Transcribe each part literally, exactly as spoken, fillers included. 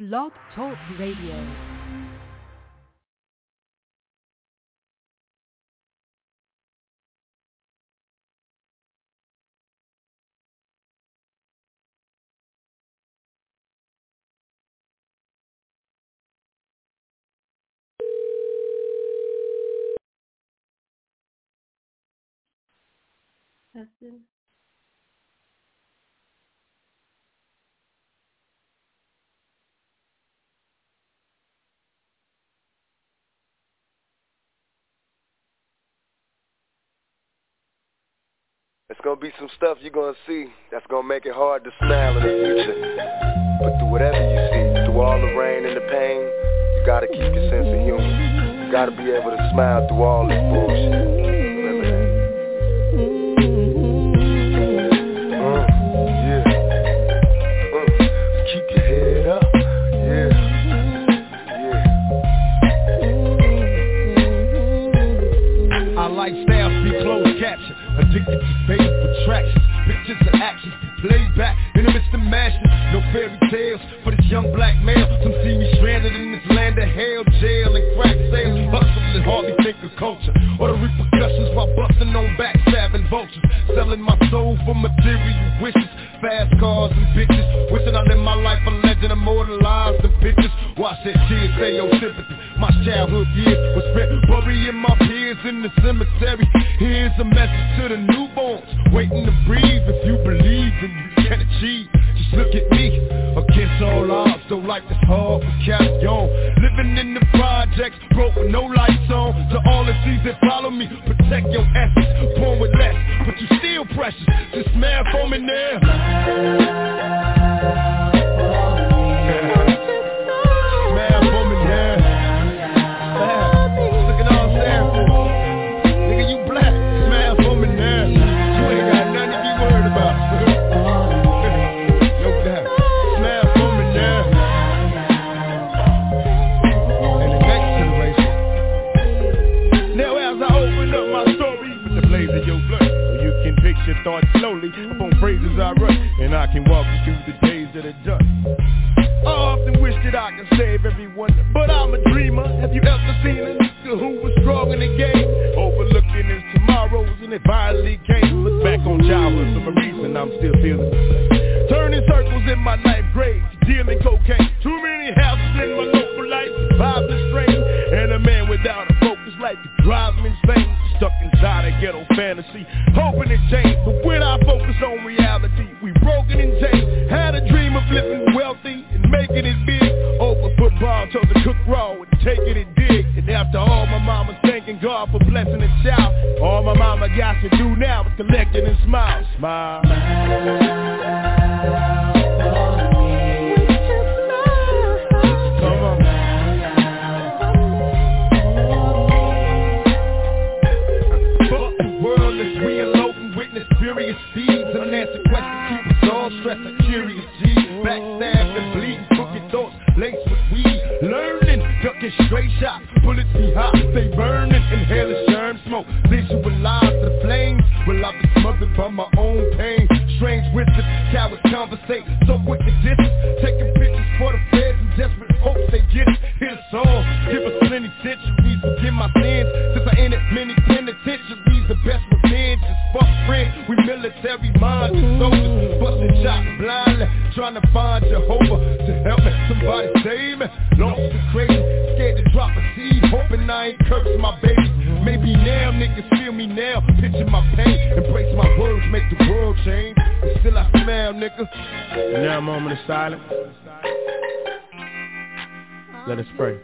Blog Talk Radio. Testing. It's gonna be some stuff you're gonna see that's gonna make it hard to smile in the future. But through whatever you see, through all the rain and the pain, you gotta keep your sense of humor. You gotta be able to smile through all this bullshit. Remember that. Uh, yeah. Uh, keep your head up. Yeah. Yeah. Our lifestyles be closed caption. Addicted to fame, attractions, pictures and actions played back in the midst of mashing. No fairy tales for this young black male. Some see me stranded in this land of hell, jail and crack sales. Hustling, hardly think of culture or the repercussions while busting on backstabbing vultures. Selling my soul for material wishes, fast cars and bitches. Wishing I lived my life a legend, immortalized in pictures. Watch that kids say your sympathy. My childhood years was spent burying my peers in the cemetery. Here's a message to the newborns, waiting to breathe. If you believe and you can achieve, just look at me. Against all odds, though life is hard, we carry on. Living in the projects, broke with no lights on. To all the seas that follow me, protect your essence. Born with less, but you still precious. Just smile for me now. Smile for me now. Look at all I'm saying. Nigga, you black. Smile for me now. You ain't got nothing to be worried about. No doubt. Smile for me now. And the next generation. Now as I open up my story with the blaze of your blood, you can picture thoughts slowly upon phrases I write, and I can walk you through the days that are done. I often wish that I could save everyone, but I'm a dreamer. Have you ever seen a nigga who was strong in the game, overlooking his tomorrows and it violently came? Look back on childhood for a reason I'm still feeling the same. Turning circles in my ninth grade, dealing cocaine. Too many houses in my local life, vibes and strain. And a man without a focus life could drive me insane. Stuck inside a ghetto fantasy, hoping it changed. But when I focus on reality, we broken and changed. Had a dream of living wealthy and making it big. Over football, chose to cook raw and taking it dig. And after all, my mama's thanking God for blessing a child. All my mama got to do now is collect it and smile. Smile. Come on. Fuck the world as we eloping, witness furious deeds. Unanswered questions keep us all stressed, a curious G. Backstabbed and bleeding, crooked thoughts laced with weed. Learning, ducking straight shots, bullets be hot, stay burning. Inhaling germ smoke, visualize the flames. Well, I've been smothered by my own pain. Strange wisdom, cowards conversate, so quick to distance. Taking pictures for the feds and desperate hopes they get it. Hit us all, give us plenty centuries, forgive my sins. Since I entered many penitentiaries, the best revenge is fuck friends. We military minded soldiers, busting shots blindly, trying to find Jehovah to help me. Somebody save me, lost and crazy, scared to drop a seed, hoping I ain't cursed my baby. Maybe now niggas feel me now, picture my pain, embrace my words, make the world change. And still I smile, nigga. And now a moment of silence. Let us pray.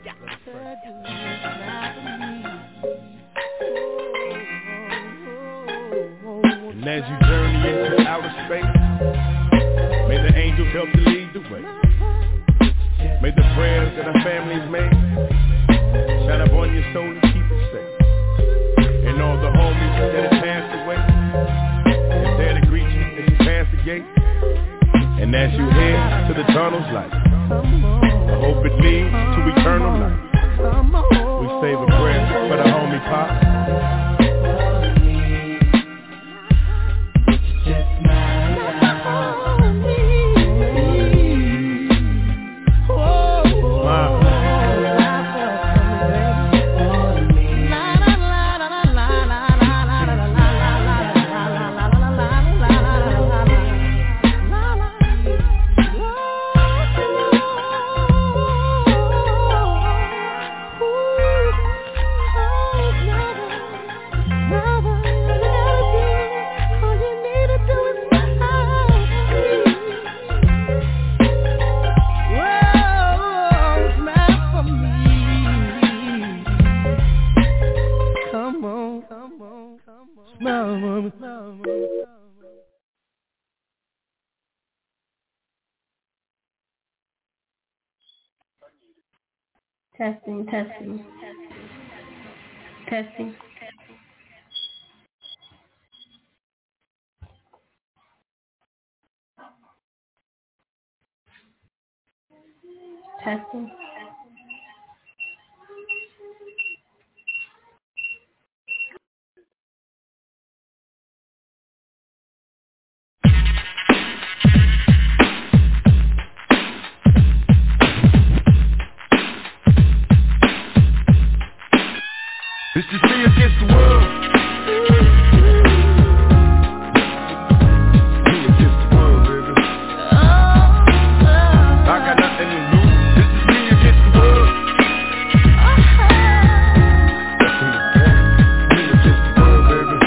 And as you journey into outer space, may the angels help to lead the way. May the prayers that our families made shine upon your soul and keep it safe. And all the homies that have passed away, is there to greet you as you pass the gate. And as you head to the tunnel's light, I hope it leads to eternal life. We save a prayer for the homie Pop. Oh Testing, testing, testing. Testing. This is me against the world. Me against the world, baby. I got nothing to lose. This is me against the world. Me against the world, baby.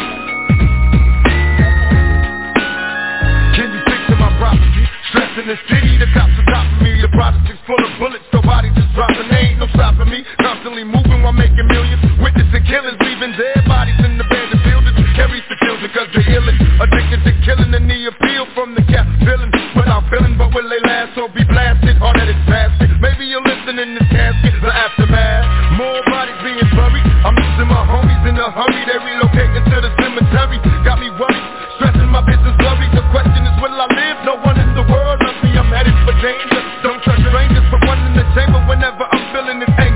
Can you picture my property? Stress in the city, the cops are top of me. The project is full of bullets, nobody just dropping. There ain't no stopping me. Constantly moving while making millions. Witnessing killers, leaving dead bodies in the abandoned buildings. Carries the children cause they're illin'. Addicted to killing and the appeal from the cap villain. Without feeling, but will they last or be blasted? Or that it's plastic. Maybe you're listening in this casket, the aftermath. More bodies being buried. I'm losing my homies in a hurry. They relocating to the cemetery. Got me worried, stressing my business blurry. The question is, will I live? No one in the world loves me. I'm headed for danger. Don't trust strangers, but one in the chamber whenever I'm feeling this anger.